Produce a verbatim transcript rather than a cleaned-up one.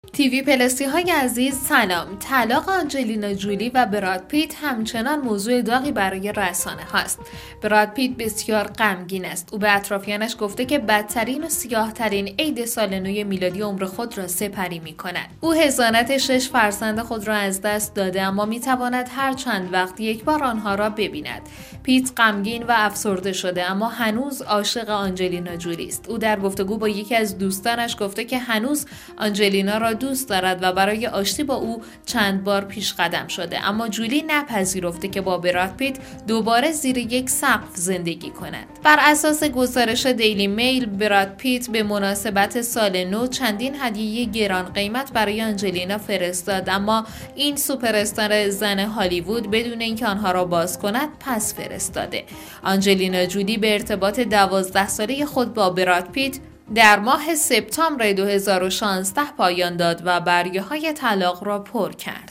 تیوی پلسی های عزیز سلام. طلاق آنجلینا جولی و براد پیت همچنان موضوع داغی برای رسانه هاست. براد پیت بسیار غمگین است. او به اطرافیانش گفته که بدترین و سیاه‌ترین عید سال نو میلادی عمر خود را سپری می کند. او حضانت شش فرزند خود را از دست داده، اما می تواند هر چند وقت یک بار آنها را ببیند. پیت غمگین و افسرده شده، اما هنوز عاشق آنجلینا جولی است. او در گفتگو با یکی از دوستانش گفته که هنوز آنجلینا را دوست دارد و برای آشتی با او چند بار پیش قدم شده، اما جولی نپذیرفته که با براد پیت دوباره زیر یک سقف زندگی کند. بر اساس گزارش دیلی میل، براد پیت به مناسبت سال نو چندین هدیه گران قیمت برای آنجلینا فرستاد، اما این سوپر زن هالیوود بدون اینکه آنها را باز کند پس فرستاده. آنجلینا جولی به ارتباط دوازده ساله خود با براد پیت در ماه سپتامبر دو هزار و شانزده پایان داد و برگه‌های طلاق را پر کرد.